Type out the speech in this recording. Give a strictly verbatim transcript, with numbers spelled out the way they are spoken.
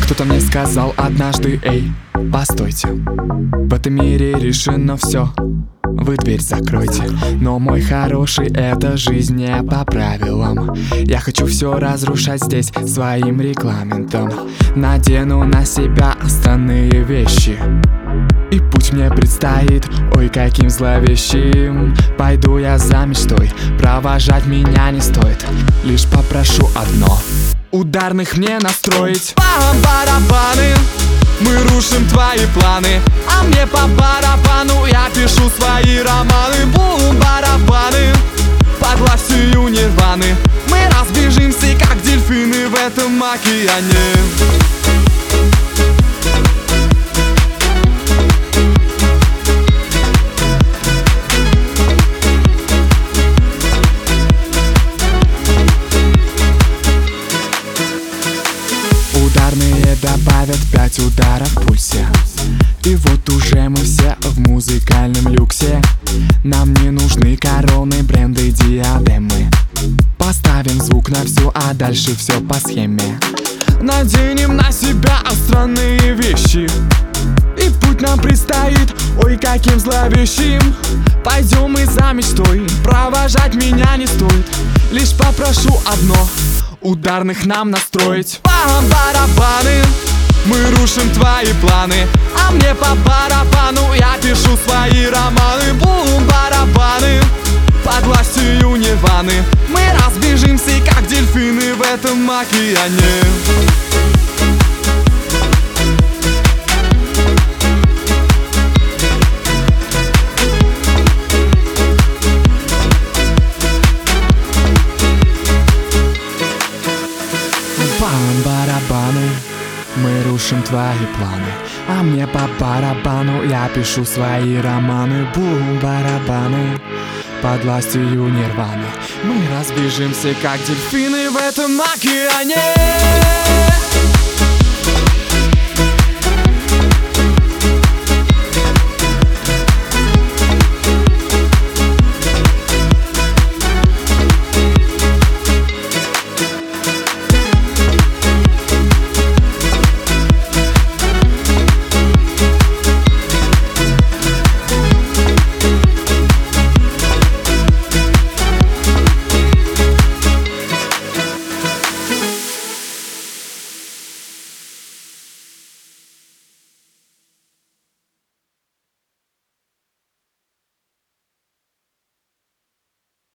Кто-то мне сказал однажды: эй, постойте, в этом мире решено все, вы дверь закройте. Но, мой хороший, эта жизнь не по правилам. Я хочу все разрушать здесь своим регламентом. Надену на себя странные вещи, и путь мне предстоит, ой, каким зловещим. Пойду я за мечтой, провожать меня не стоит. Лишь попрошу одно: ударных мне настроить. Бам-барабаны, мы рушим твои планы, а мне по барабану, я пишу свои романы. Бум-барабаны, под властью нирваны, мы разбежимся, как дельфины в этом океане. Ударные добавят пять ударов в пульсе, и вот уже мы все в музыкальном люксе. Нам не нужны короны, бренды, диадемы. Поставим звук на всю, а дальше все по схеме. Наденем на себя странные вещи, и путь нам предстоит, ой, каким зловещим. Пойдем мы за мечтой, провожать меня не стоит. Лишь попрошу одно: ударных нам настроить. Бам-барабаны, мы рушим твои планы, а мне по барабану, я пишу свои романы. Бум-барабаны, под властью нирваны, мы разбежимся, как дельфины в этом океане. Бам-барабаны, мы рушим твои планы, а мне по барабану, я пишу свои романы. Бум-барабаны, под властью нирваны, мы разбежимся, как дельфины в этом океане.